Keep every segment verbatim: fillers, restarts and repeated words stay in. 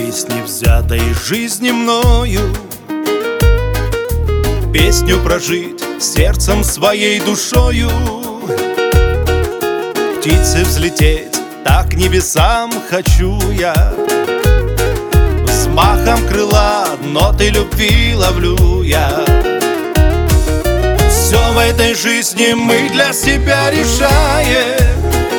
песни, взятой из жизни мною, песню прожить сердцем своей душою, птицы взлететь, так небесам хочу я. Взмахом крыла ноты любви ловлю я. Все в этой жизни мы для себя решаем,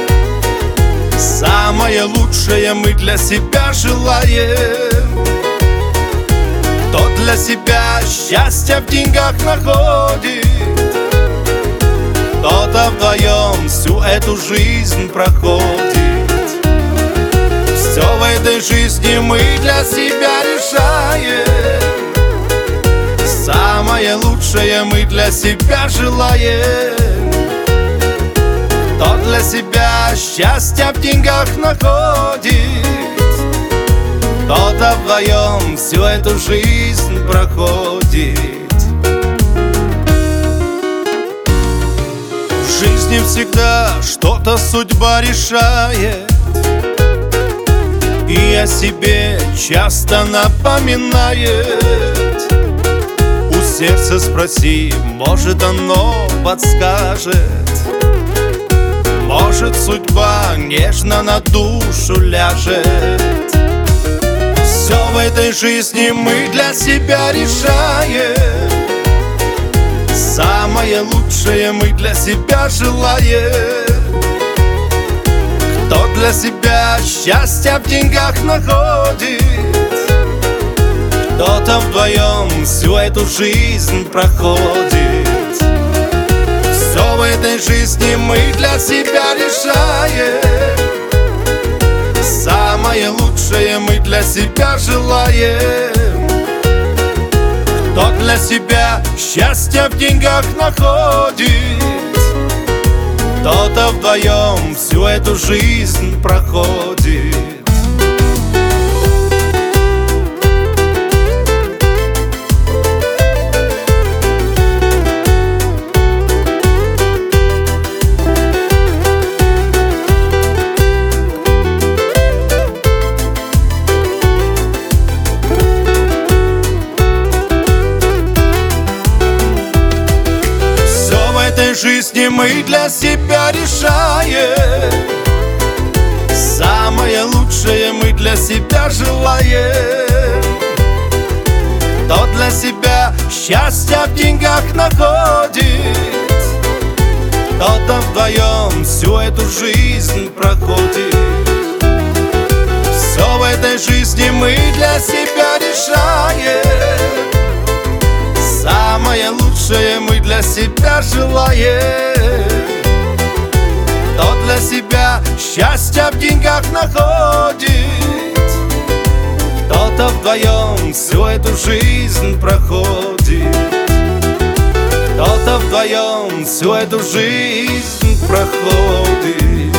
самое лучшее мы для себя желаем. Кто для себя счастье в деньгах находит, кто-то вдвоем всю эту жизнь проходит. Все в этой жизни мы для себя решаем, самое лучшее мы для себя желаем. Кто для себя счастье в деньгах находит, кто-то вдвоем всю эту жизнь проходит. В жизни всегда что-то судьба решает, и о себе часто напоминает. У сердца спроси, может оно подскажет. Может судьба нежно на душу ляжет. Все в этой жизни мы для себя решаем, самое лучшее мы для себя желаем. Кто для себя счастье в деньгах находит, кто-то вдвоем всю эту жизнь проходит. Все в этой жизни мы для себя решаем, самое лучшее мы для себя желаем. Кто для себя счастье в деньгах находит, кто-то вдвоем всю эту жизнь проходит. В этой жизни мы для себя решаем, самое лучшее мы для себя желаем. Кто для себя счастье в деньгах находит, кто-то вдвоем всю эту жизнь проходит. Все в этой жизни мы для себя решаем, самое лучшее мы для себя желаем. Кто для себя счастье в деньгах находит, кто-то вдвоем всю эту жизнь проходит. Кто-то вдвоем всю эту жизнь проходит.